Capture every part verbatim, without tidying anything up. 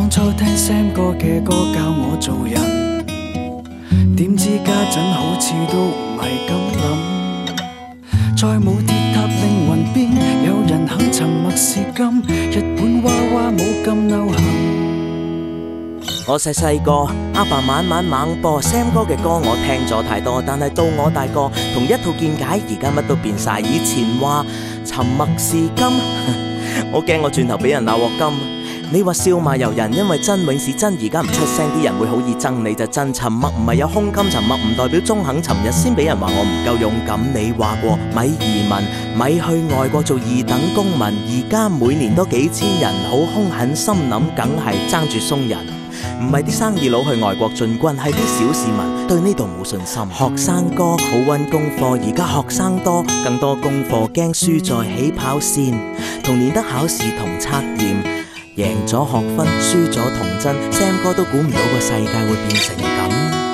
當初聽 Sam 哥嘅歌教我做人，點知家陣好似都唔係咁諗。再冇鐵塔靈魂邊，有人肯沉默是金。日本娃娃冇咁流行。 我細細個，阿爸晚晚猛播 Sam 哥嘅歌，我聽咗太多。但係到我大個，同一套見解，而家乜都變晒。以前話沉默是金，我驚我轉頭俾人鬧鑊金。你話笑罵由人，因為真永是真。而家唔出聲，啲人會好易憎你就真。沉默唔係有胸襟，沉默唔代表中肯。尋日先俾人話我唔夠勇敢，你話過咪移民，咪去外國做二等公民。而家每年都幾千人，好兇狠，心諗梗係爭住鬆人。唔係啲生意佬去外國進軍，係啲小市民對呢度冇信心。學生哥好溫功課，而家學生多更多功課，驚輸在起跑線。同年得考試同測驗，贏咗學分，輸咗童真。Sam 哥都估唔到個世界會變成咁。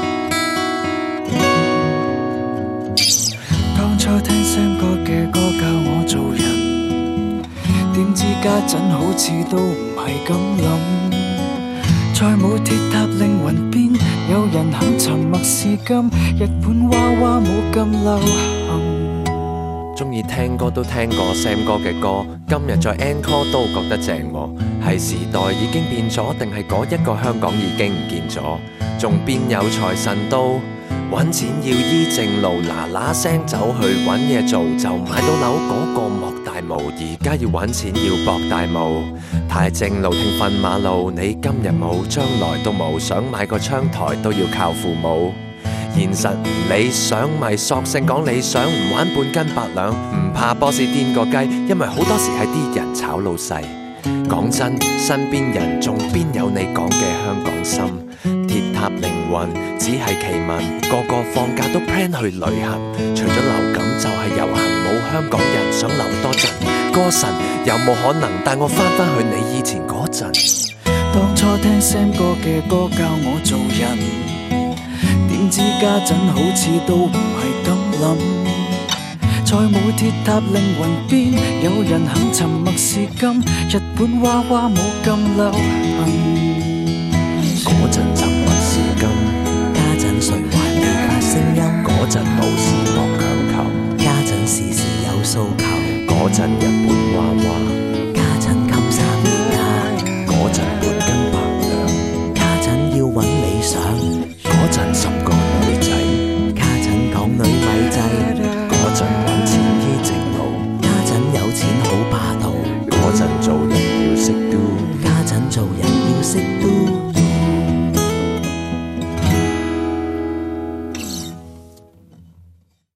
當初聽 Sam 哥嘅歌教我做人，點知家陣好似都唔係咁諗。再冇鐵塔靈魂邊，有人肯沉默是金。日本娃娃冇咁流行。 鍾意聽歌都聽過 Sam 哥嘅歌，今日再 encore 都覺得正喎。係時代已經變咗，定係嗰一個香港已經唔見咗？仲邊有財神到？揾錢要依正路，嗱嗱聲走去揾嘢做，就買到樓嗰個莫大霧。而家要揾錢要博大霧，太正路聽瞓馬路。你今日冇，將來都冇，想買個窗台都要靠父母。現實唔理想咪索性講理想，唔玩半斤八兩，唔怕 boss 癲個雞，因為好多時係啲人炒老細。講真，身邊人仲邊有你講嘅香港心？鐵塔靈魂只係奇聞，個個放假都 plan 去旅行。除咗流感就係遊行，冇香港人想留多陣。歌神有冇可能帶我返返去你以前嗰陣？ 當初聽 Sam 哥嘅歌教我做人，點知家陣好似都唔係咁諗。再冇鐵塔靈魂邊，有人肯沉默是金。日本娃娃冇咁流行。 嗰陣沉默是金， 家陣誰還理解聲音？ 嗰陣冇事莫強求， 家陣時時有訴求。 嗰陣日本娃娃， 家陣襟衫面卡。 嗰陣半斤八兩， 家陣要揾理想。 嗰陣十個女仔， 家陣港女咪制。 嗰陣揾錢依正路， 家陣有錢好霸道。 嗰陣做人要識 do， 家陣做人要識 do。